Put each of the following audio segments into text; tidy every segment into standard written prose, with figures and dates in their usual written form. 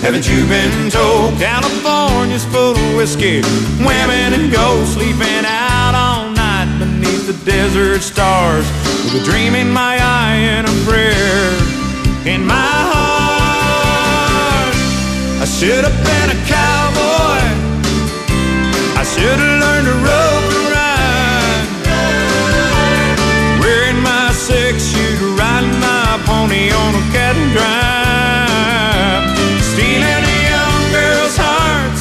Haven't you been told California's full of whiskey, women and gold, sleeping out all night beneath the desert stars, with a dream in my eye and a prayer in my heart. I should have been a cowboy, I should have learned to rope and ride, wearing my 6-shooter, riding my pony on a cattle drive, stealing the young girls' hearts,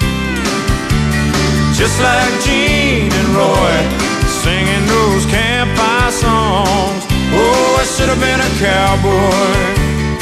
just like Gene and Roy, singing those campfire songs. Oh, I should have been a cowboy.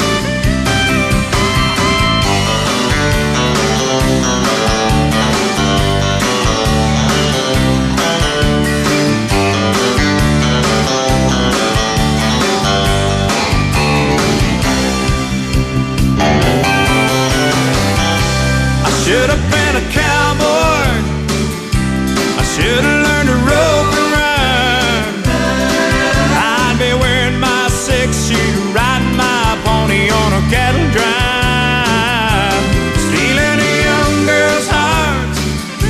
Should have been a cowboy, I should have learned to rope and ride, I'd be wearing my 6-shooter, riding my pony on a cattle drive, stealing a young girl's hearts,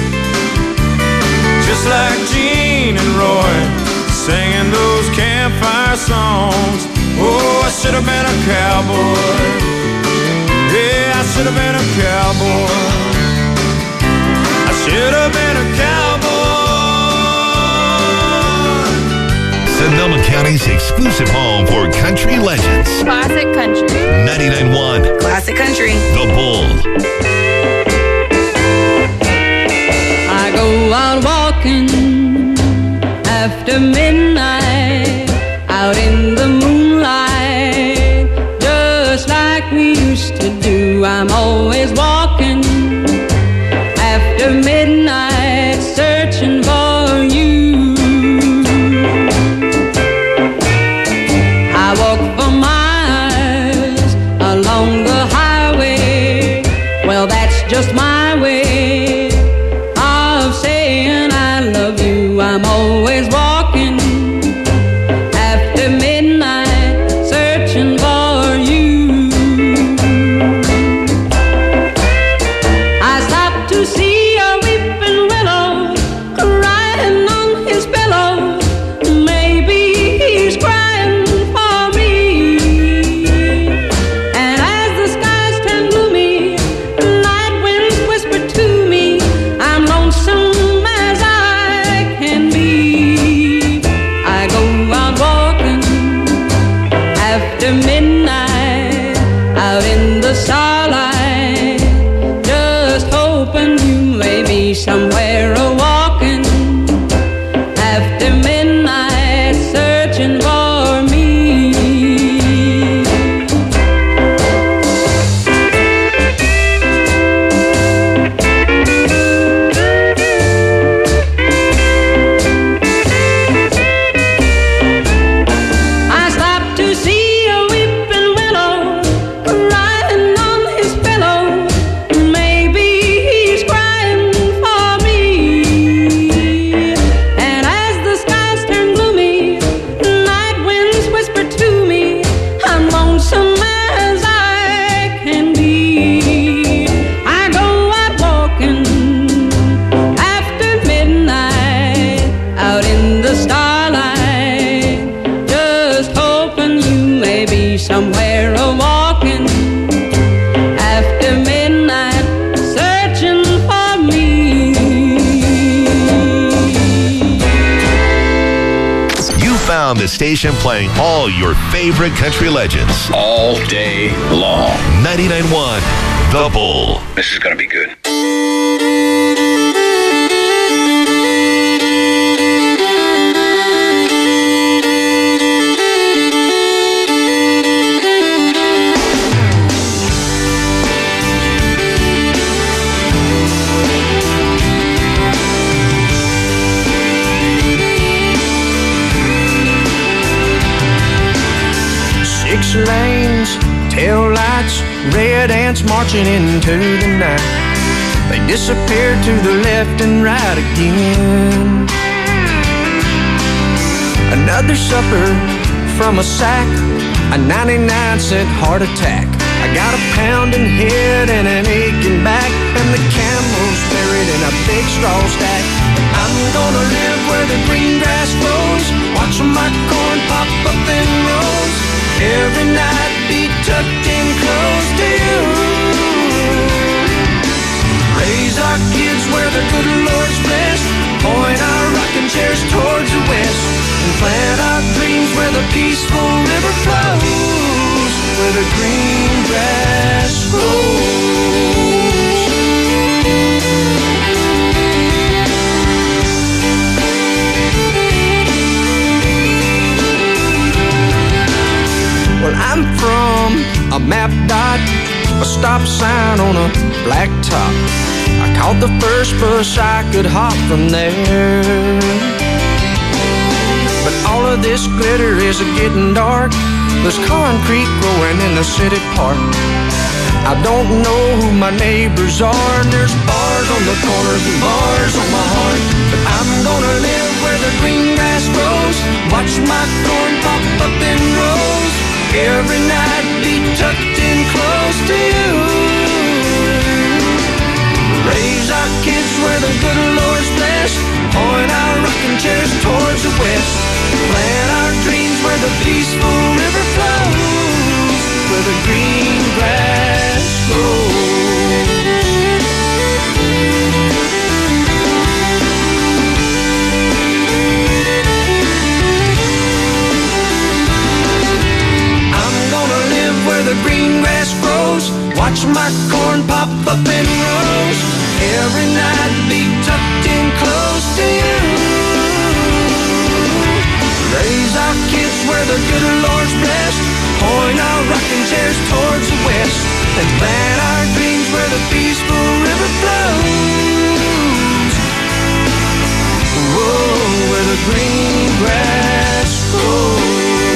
just like Gene and Roy, singing those campfire songs. Oh, I should have been a cowboy. Yeah, I should have been a cowboy. I should have been a cowboy. Sonoma County's exclusive home for country legends. Classic country. 99.1. Classic country. The Bull. I go out walking after midnight, out in the moonlight, just like we used to do. I'm always walking after midnight, searching for you. I walk for miles along the highway. Well, that's just my way of saying I love you. I'm always walking after midnight, searching for you. I stopped to see a weeping willow crying on his pillow. Maybe he's crying for me. And as the skies turn gloomy, night winds whisper to me, I'm lonesome as I can be. I go out walking after midnight, out in the starlight, just hoping you may be somewhere a-walking after midnight, searching for me. I stopped to see a weeping willow crying on his pillow. Maybe he's crying for me. And as the skies turn gloomy, night winds whisper to me, I'm lonesome as I can be. I go out walking after midnight, out in the starlight, just hoping you may be somewhere a-walking after midnight, searching for me. You found the station playing all your favorite country legends. All day long. 99.1 The Bull. This is going to be good. Six lanes, tail lights, red ants marching into the night. They disappeared to the left and right again. Another supper from a sack, a 99-cent heart attack. I I got a pounding head and an aching back, and the camel's buried in a big straw stack. I'm gonna live where the green grass grows, watch my corn pop up in rows, every night be tucked in close to you. Raise our kids where the good Lord's blessed, point our rocking chairs towards the west, and plant our dreams where the peaceful river flows, where the green grass grows. Well, I'm from a map dot, a stop sign on a black top. I caught the first bus I could hop from there. But all of this glitter is getting dark. There's concrete growing in the city park. I don't know who my neighbors are, and there's bars on the corners and bars on my heart. But I'm gonna live where the green grass grows, watch my corn pop up in rows, every night be tucked in close to you. Raise our kids where the good Lord's blessed, point our rocking chairs towards the west, plant our dreams where the peaceful river flows, where the green grass grows. I'm gonna live where the green grass grows, watch my corn pop up in rows, every night be tucked in close to you. Raise our kids where the good Lord's blessed, point our rocking chairs towards the west, and plant our dreams where the peaceful river flows. Whoa, where the green grass grows.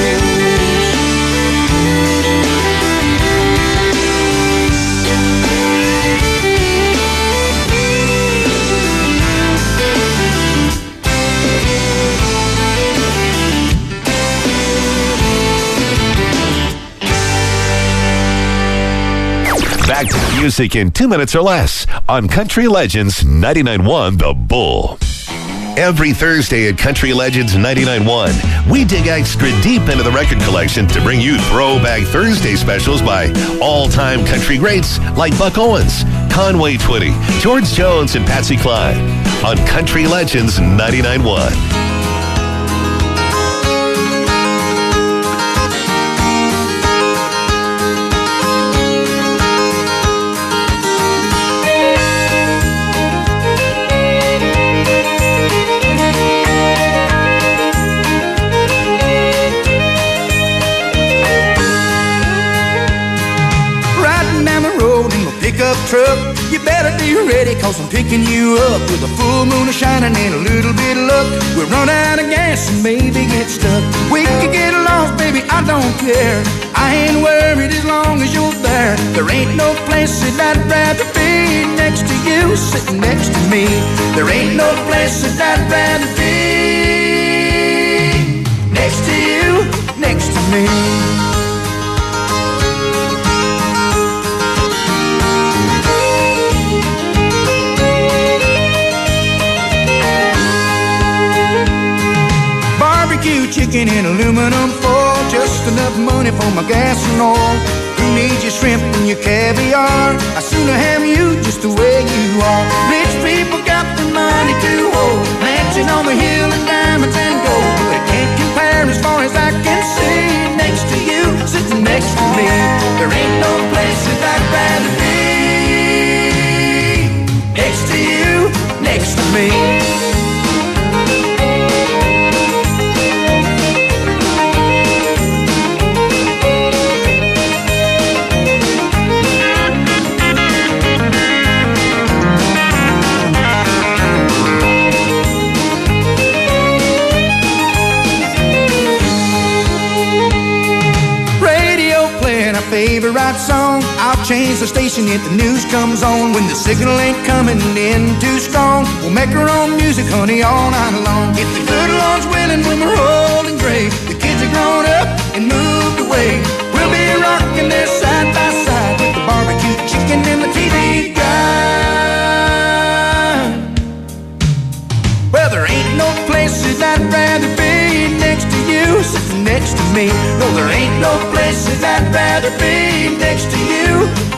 Back to the music in 2 minutes or less on Country Legends 99.1 The Bull. Every Thursday at Country Legends 99.1, we dig extra deep into the record collection to bring you Throwback Thursday specials by all-time country greats like Buck Owens, Conway Twitty, George Jones, and Patsy Cline on Country Legends 99.1. Truck, you better be ready, cause I'm picking you up with a full moon shining and a little bit of luck. We'll run out of gas and maybe get stuck. We could get lost, baby, I don't care. I ain't worried as long as you're there. There ain't no place that I'd rather be next to you, sitting next to me. There ain't no place that I'd rather be next to you, next to me. Chicken in aluminum foil, just enough money for my gas and oil. Who needs your shrimp and your caviar? I sooner have you just the way you are. Rich people got the money to hold, mansion on the hill and diamonds and gold. They can't compare as far as I can see. Next to you, sitting next to me. There ain't no place that I'd rather be. Next to you, next to me. Favorite song, I'll change the station if the news comes on. When the signal ain't coming in too strong, we'll make our own music, honey, all night long. If the good Lord's willing, when we're old and gray, the kids are grown up and moved away, we'll be rocking there side by side,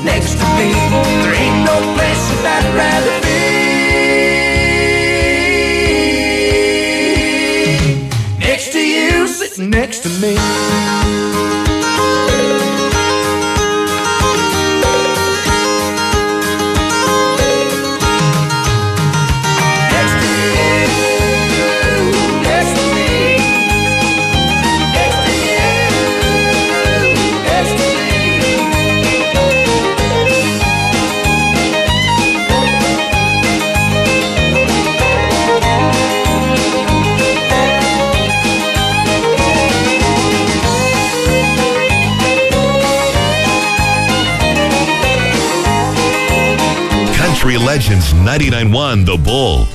next to me. There ain't no place that I'd rather be. Next to you, sitting next to me. Country Legends 99.1 The Bull.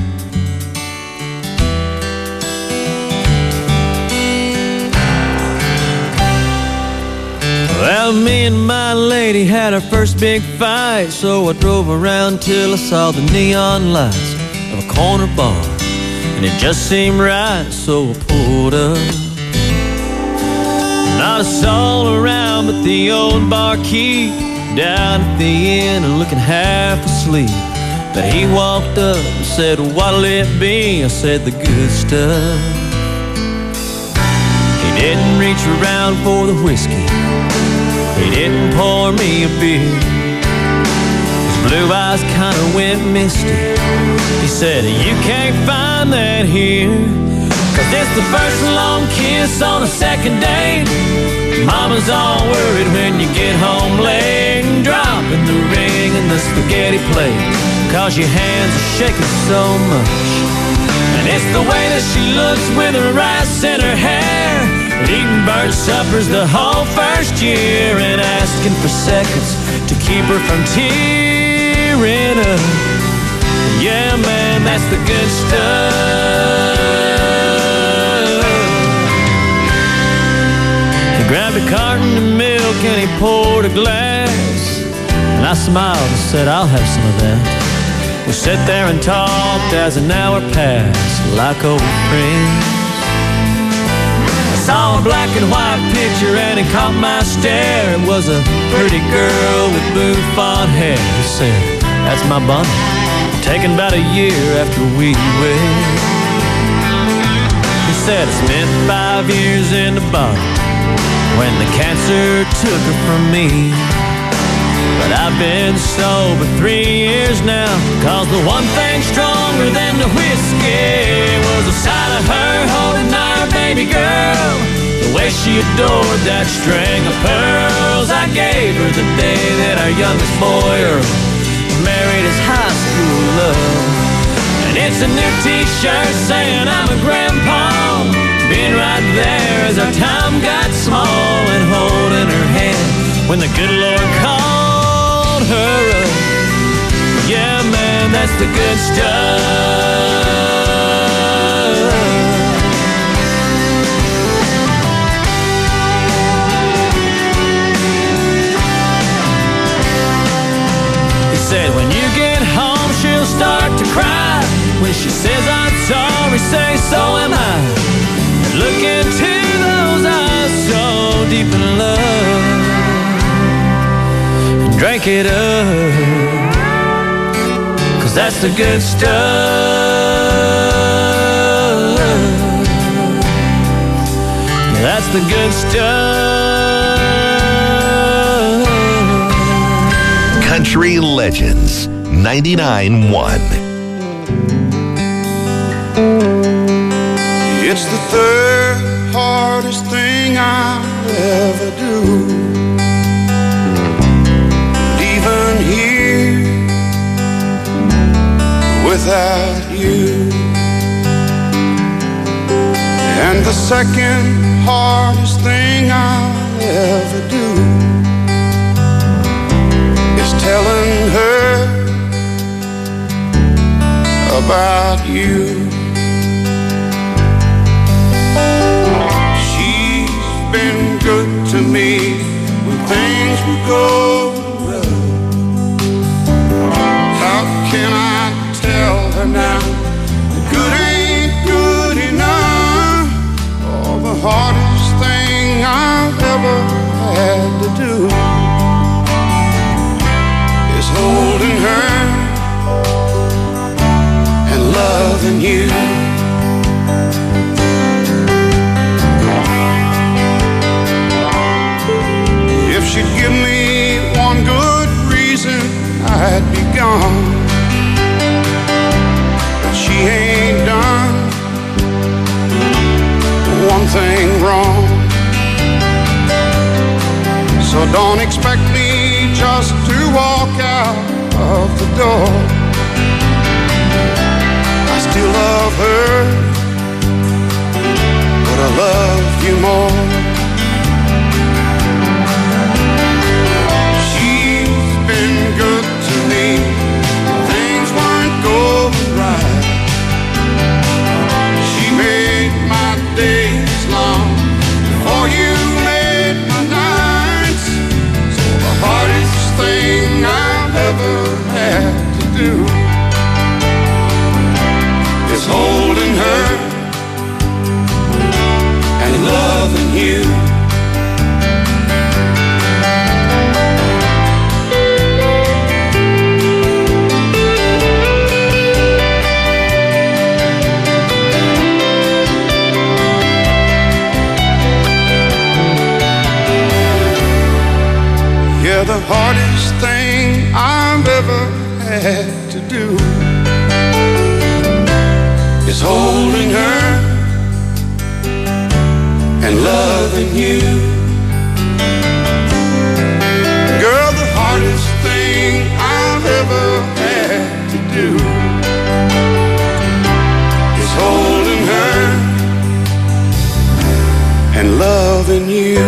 Well, me and my lady had our first big fight, so I drove around till I saw the neon lights of a corner bar, and it just seemed right, so I pulled up. Not a soul around but the old barkeep down at the inn and looking half asleep. But he walked up and said, "What'll it be?" I said, "The good stuff." He didn't reach around for the whiskey, he didn't pour me a beer. His blue eyes kinda went misty. He said, "You can't find that here, 'cause it's the first long kiss on a second date. Mama's all worried when you get home late, and dropping the ring in the spaghetti plate, 'cause your hands are shaking so much. And it's the way that she looks with her rice in her hair, eating bird suppers the whole first year, and asking for seconds to keep her from tearing up. Yeah, man, that's the good stuff." He grabbed a carton of milk and he poured a glass, and I smiled and said, "I'll have some of that." We sat there and talked as an hour passed, like old friends. I saw a black and white picture and it caught my stare. It was a pretty girl with bouffant hair. He said, "That's my Bonnie, taken about a year after we wed." He said, "I spent 5 years in the bottle when the cancer took her from me. But I've been sober 3 years now, 'cause the one thing stronger than the whiskey was the sight of her holding our baby girl, the way she adored that string of pearls I gave her the day that our youngest boy Earl married his high school love. And it's a new t-shirt saying I'm a grandpa, being right there as our time got small, and holding her hand when the good Lord called her up. Yeah, man, that's the good stuff. He said, "When you get home, she'll start to cry. When she says I'm sorry, say so am I. And look into those eyes so deep in love, and drink it up, 'cause that's the good stuff. Yeah, that's the good stuff." Country Legends 99.1. It's the third hardest thing I'll ever do. And even here, without you. And the second hardest thing I'll ever do is telling her about you. Been good to me when things were going rough. How can I tell her now that good ain't good enough? Oh, the hardest thing I've ever had to do gone, but she ain't done one thing wrong. So don't expect me just to walk out of the door. I still love her, but I love you more. She's been good to me, things weren't going right. She made my days long before you made my nights. So the hardest thing I've ever had to do is holding her and loving you. Yeah, the hardest thing I've ever had to do is holding her and loving you. Girl, the hardest thing I've ever had to do is holding her and loving you.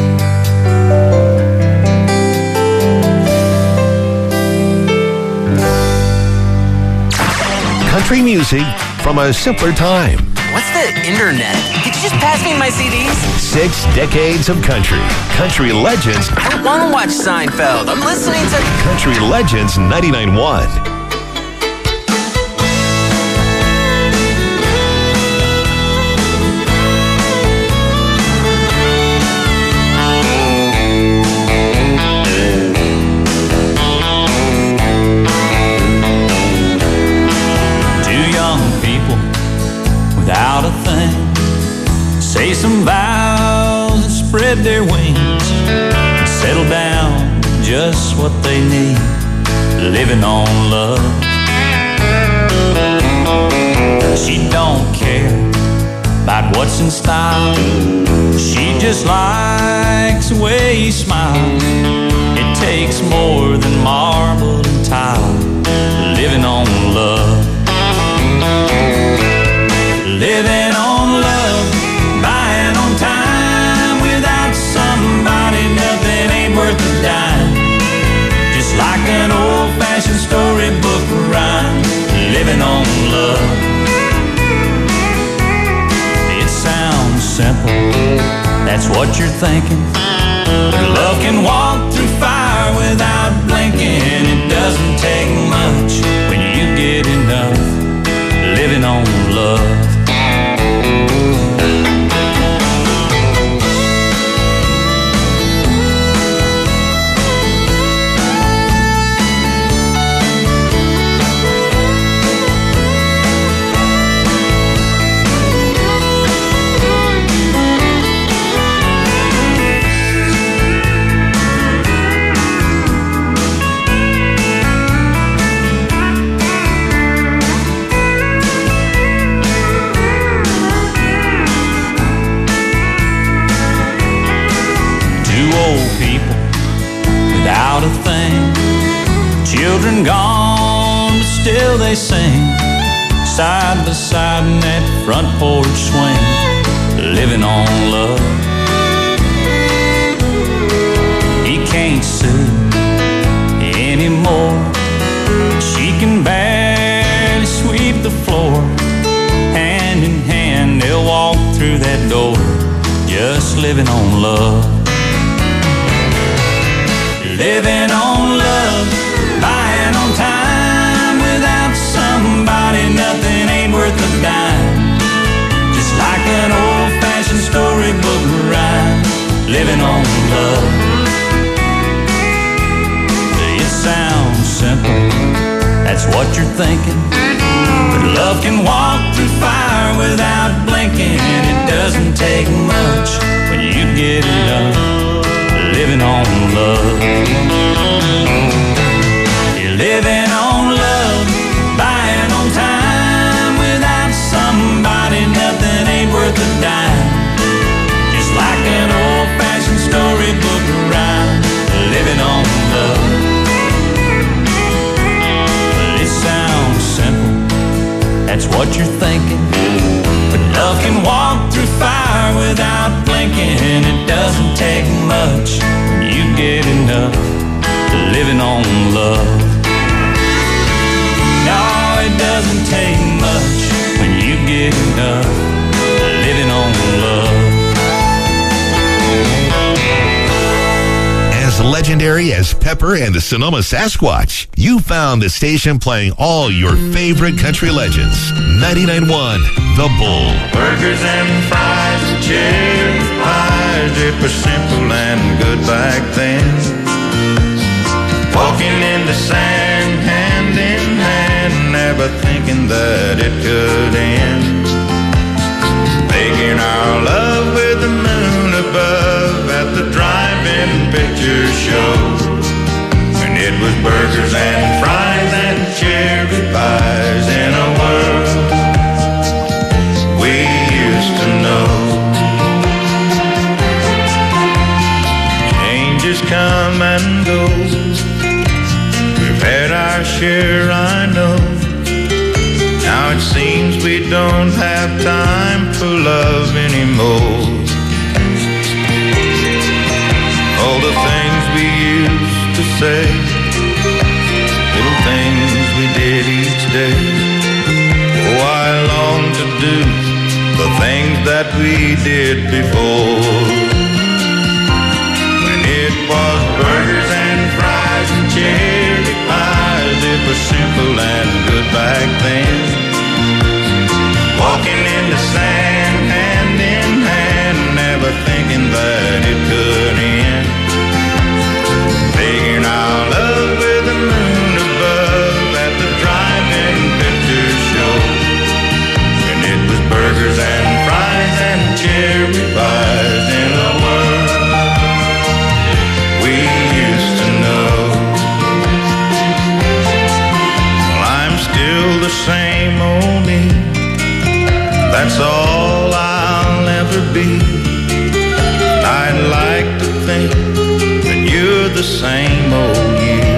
Country music from a simpler time. What's the internet? Could you just pass me my CDs? 6 decades of country. Country Legends. I don't want to watch Seinfeld. I'm listening to Country Legends 99.1. Without a thing, say some vows and spread their wings and settle down just what they need, living on love. She don't care about what's in style, she just likes the way he smiles. It takes more than marble and tile, living on love. Living on love, buying on time. Without somebody, nothing ain't worth a dime. Just like an old-fashioned storybook rhyme, living on love. It sounds simple, that's what you're thinking. But love can walk through fire without blinking. It doesn't take much when you get enough, living on love. Without a thing, children gone, but still they sing, side by side in that front porch swing, living on love. He can't sue anymore, she can barely sweep the floor. Hand in hand they'll walk through that door, just living on love. Living on love, buying on time. Without somebody, nothing ain't worth a dime. Just like an old-fashioned storybook rhyme, living on love. It sounds simple, that's what you're thinking. But love can walk through fire without blinking. It doesn't take much when you get it done, living on love. You're living on what you're thinking. But love can walk through fire without blinking. It doesn't take much when you get enough living on love. No, it doesn't take much when you get enough living on love. As legendary as Pepper and the Sonoma Sasquatch, you found the station playing all your favorite country legends. 99.1 The Bull. Burgers and fries and cherry pies, it was simple and good back then. Walking in the sand, hand in hand, never thinking that it could end. Making our love with the moon above at the drive-in picture show. And it was burgers and fries and cherry pies in a world we used to know. Changes come and go. We've had our share, I know. Now it seems we don't have time for love anymore. All the things we used to say, little things we did each day. Oh, I long to do the things that we did before. When it was burgers and fries and cherry pies, it was simple and good back then. Walking in the sand, hand in hand, never thinking that it could end. Making our love with the moon above at the drive-in picture show. And it was burgers and fries and cherry pies in a world we used to know. Well, I'm still the same old me. That's all I'll ever be. I'd like to think that you're the same old you.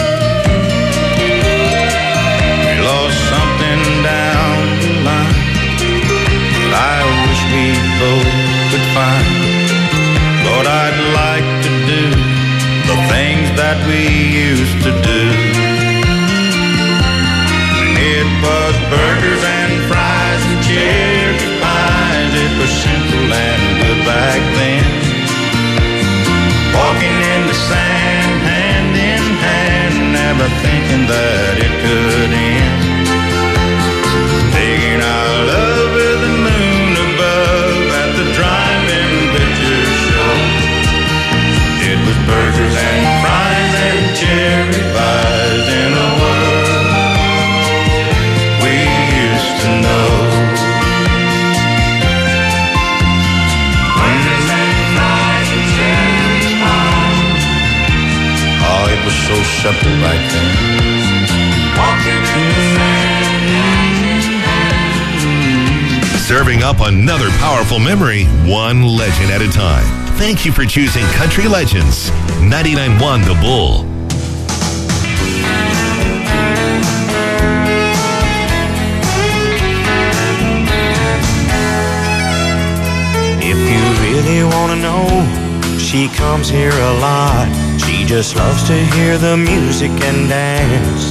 We lost something down the line that I wish we both could find. Lord, I'd like to do the things that we used to do. When it was burgers and fries and cherry pies, it was simple and good back then. Walking in the sand, hand in hand, never thinking that it could end. Taking our love with the moon above at the drive-in picture show. It was burgers and fries and cherry pies in a world we used to know. Oh, it was so simple back then. Walking in the sand. Serving up another powerful memory, one legend at a time. Thank you for choosing Country Legends. 99.1 The Bull. If you really want to know, she comes here a lot. She just loves to hear the music and dance.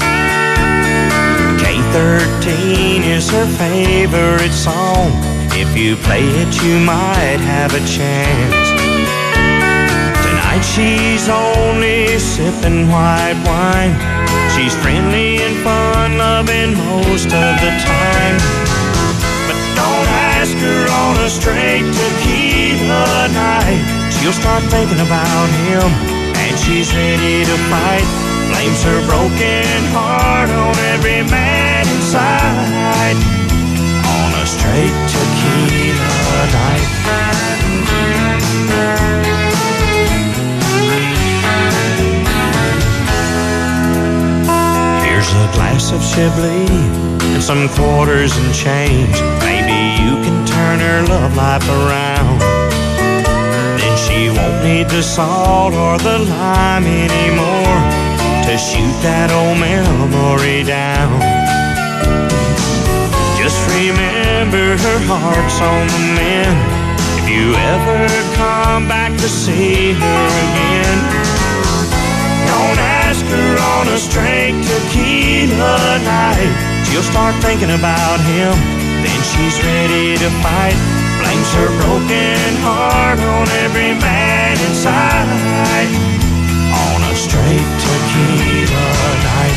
K13 is her favorite song. If you play it, you might have a chance. Tonight she's only sipping white wine. She's friendly and fun-loving most of the time. But don't ask her on a straight tequila night. She'll start thinking about him, and she's ready to fight. Blames her broken heart on every man inside. On a straight tequila night. Here's a glass of Chablis and some quarters and change. Maybe you can turn her love life around. Then she won't need the salt or the lime anymore to shoot that old memory down. Just Remember, her heart's on the mend. If you ever come back to see her again, don't ask her on a straight tequila night. She'll start thinking about him, then she's ready to fight. Blames her broken heart on every man inside. On a straight tequila night.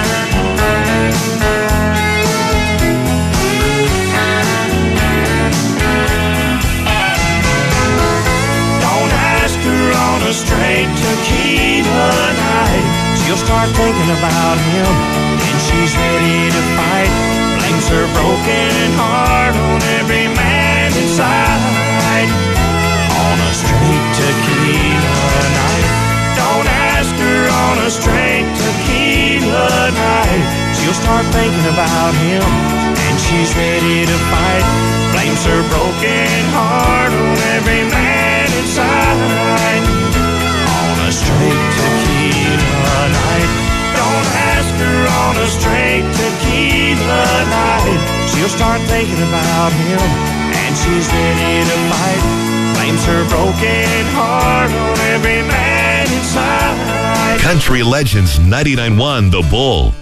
Don't ask her on a straight tequila night. She'll start thinking about him, then she's ready to fight. Blames her broken heart on every man inside. On a straight tequila night. Don't ask her on a straight tequila night. She'll start thinking about him, and she's ready to fight. Blames her broken heart on every man inside. On a straight tequila night. Don't ask her on a straight tequila night. She'll start thinking about him, and she's ready to fight. Blames her broken heart on every man inside. Country Legends 99.1 The Bull.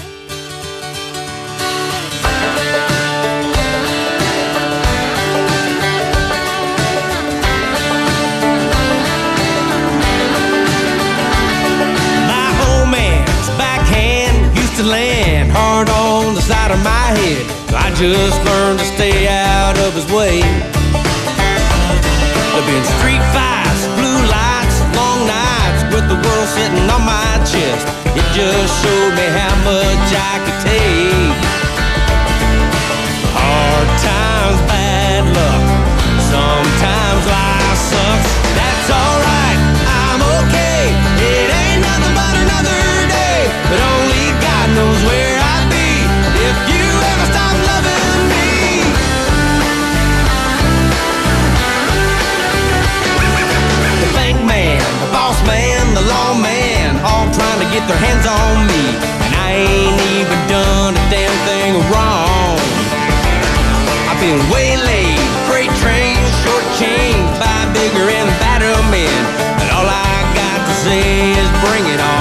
My old man's backhand used to land hard on the side of my head. I just learned to stay out of his way. There've been street fights, blue lights, long nights with the world sitting on my chest. It just showed me how much I could take. Hard times, bad luck. Sometimes life sucks. That's alright, I'm okay. It ain't nothing but another day. But only God knows where I'd be if you ever stop loving me. The bank man, the boss man, the lawman, all trying to get their hands on me, and I ain't even done a damn thing wrong. I've been waylaid, freight trains, shortchanged by bigger and badder men, and all I got to say is bring it on.